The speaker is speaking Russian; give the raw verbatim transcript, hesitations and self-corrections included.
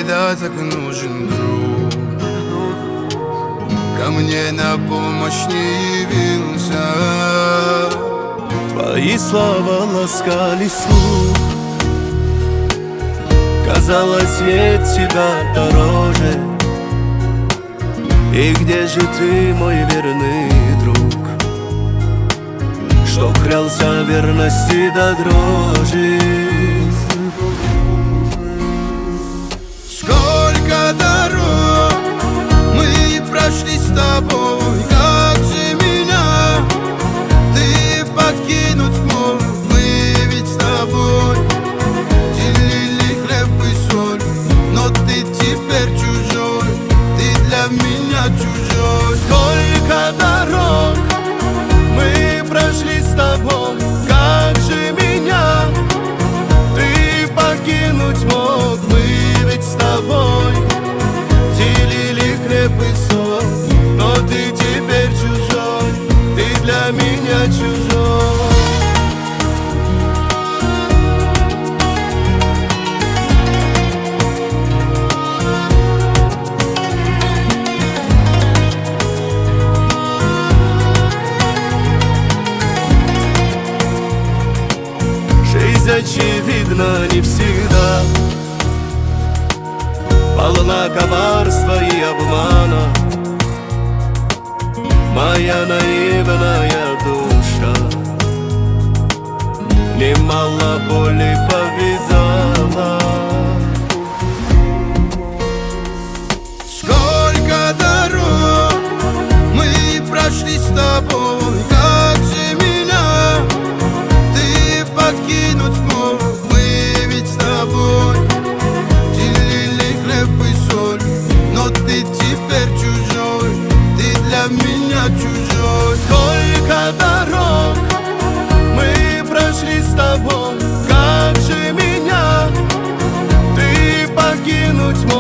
всегда так нужен друг. Ко мне на помощь не явился. Твои слова ласкали слух. Казалось, ведь тебя дороже. И где же ты, мой верный друг, что клялся верности до дрожи? Сколько дорог мы прошли с тобой, как же меня ты подкинуть мог? Мы ведь с тобой делили хлеб и соль, но ты теперь чужой, ты для меня чужой. Сколько дорог мы прошли с тобой, как же меня ты покинуть мог? Мы ведь с тобой делили хлеб и соль, но ты теперь чужой, ты для меня чужой. Жизнь, очевидно, не всегда полна коварства и обмана. Моя наивная душа немало боли повидала. Сколько дорог мы прошли с тобой, как же меня ты подкинуть мог? Мы ведь с тобой делили хлеб и соль, но ты теперь чужой, ты для меня чужой. Сколько дорог мы прошли с тобой, как же меня ты покинуть мог?